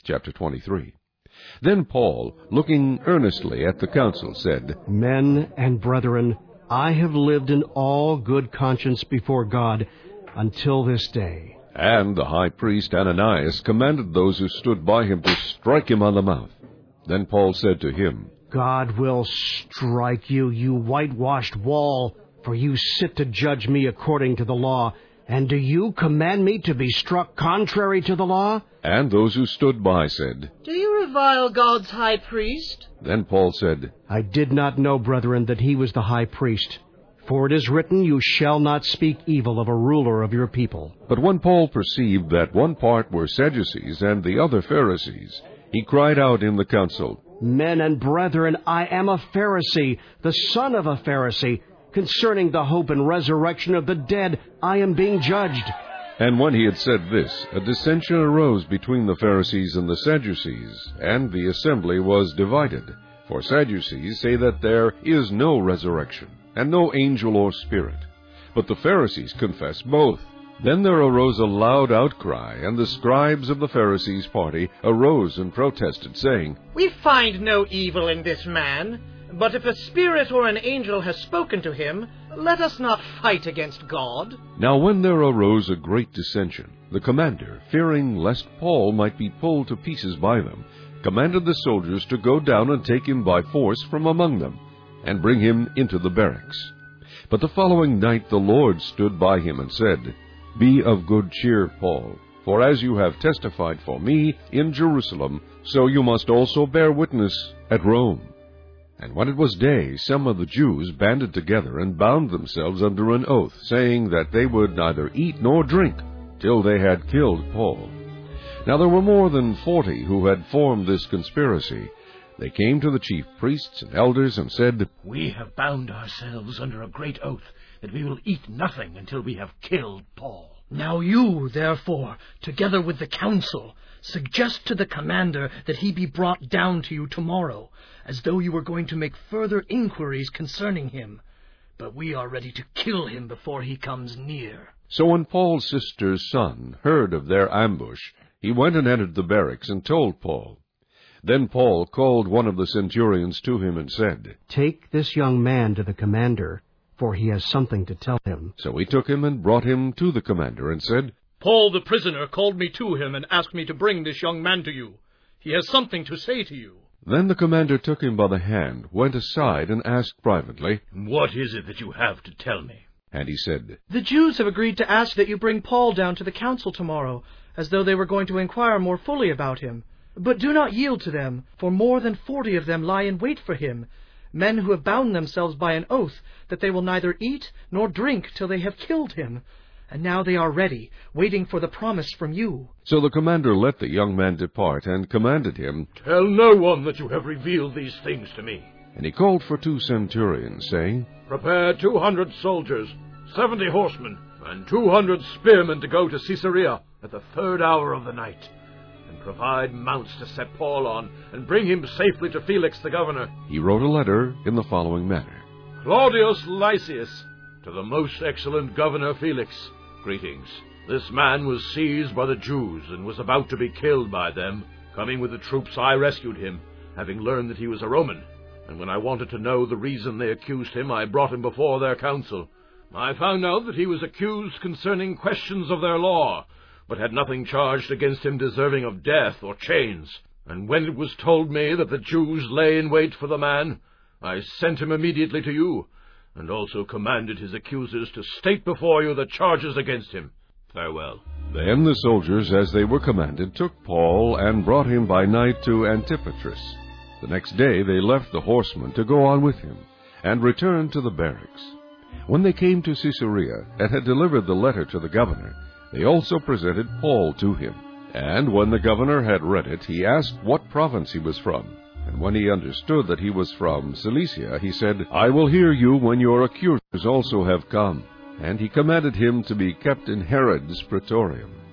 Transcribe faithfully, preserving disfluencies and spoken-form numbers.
chapter twenty-three. Then Paul, looking earnestly at the council, said, Men and brethren, I have lived in all good conscience before God until this day. And the high priest Ananias commanded those who stood by him to strike him on the mouth. Then Paul said to him, God will strike you, you whitewashed wall, for you sit to judge me according to the law. And do you command me to be struck contrary to the law? And those who stood by said, Do you revile God's high priest? Then Paul said, I did not know, brethren, that he was the high priest. For it is written, You shall not speak evil of a ruler of your people. But when Paul perceived that one part were Sadducees and the other Pharisees, he cried out in the council, Men and brethren, I am a Pharisee, the son of a Pharisee. Concerning the hope and resurrection of the dead, I am being judged. And when he had said this, a dissension arose between the Pharisees and the Sadducees, and the assembly was divided. For Sadducees say that there is no resurrection, and no angel or spirit. But the Pharisees confess both. Then there arose a loud outcry, and the scribes of the Pharisees' party arose and protested, saying, We find no evil in this man. But if a spirit or an angel has spoken to him, let us not fight against God. Now when there arose a great dissension, the commander, fearing lest Paul might be pulled to pieces by them, commanded the soldiers to go down and take him by force from among them, and bring him into the barracks. But the following night the Lord stood by him and said, Be of good cheer, Paul, for as you have testified for me in Jerusalem, so you must also bear witness at Rome. And when it was day, some of the Jews banded together and bound themselves under an oath, saying that they would neither eat nor drink till they had killed Paul. Now there were more than forty who had formed this conspiracy. They came to the chief priests and elders and said, We have bound ourselves under a great oath that we will eat nothing until we have killed Paul. Now you, therefore, together with the council, suggest to the commander that he be brought down to you tomorrow, as though you were going to make further inquiries concerning him. But we are ready to kill him before he comes near. So when Paul's sister's son heard of their ambush, he went and entered the barracks and told Paul. Then Paul called one of the centurions to him and said, Take this young man to the commander, for he has something to tell him. So he took him and brought him to the commander and said, Paul the prisoner called me to him and asked me to bring this young man to you. He has something to say to you. Then the commander took him by the hand, went aside, and asked privately, What is it that you have to tell me? And he said, The Jews have agreed to ask that you bring Paul down to the council tomorrow, as though they were going to inquire more fully about him. But do not yield to them, for more than forty of them lie in wait for him, men who have bound themselves by an oath that they will neither eat nor drink till they have killed him. And now they are ready, waiting for the promise from you. So the commander let the young man depart, and commanded him, Tell no one that you have revealed these things to me. And he called for two centurions, saying, Prepare two hundred soldiers, seventy horsemen, and two hundred spearmen to go to Caesarea at the third hour of the night, and provide mounts to set Paul on, and bring him safely to Felix the governor. He wrote a letter in the following manner. Claudius Lysias, to the most excellent governor Felix, greetings. This man was seized by the Jews and was about to be killed by them. Coming with the troops, I rescued him, having learned that he was a Roman. And when I wanted to know the reason they accused him, I brought him before their council. I found out that he was accused concerning questions of their law, but had nothing charged against him deserving of death or chains. And when it was told me that the Jews lay in wait for the man, I sent him immediately to you, and also commanded his accusers to state before you the charges against him. Farewell. Then the soldiers, as they were commanded, took Paul and brought him by night to Antipatris. The next day they left the horsemen to go on with him, and returned to the barracks. When they came to Caesarea, and had delivered the letter to the governor, they also presented Paul to him. And when the governor had read it, he asked what province he was from. And when he understood that he was from Cilicia, he said, I will hear you when your accusers also have come. And he commanded him to be kept in Herod's praetorium.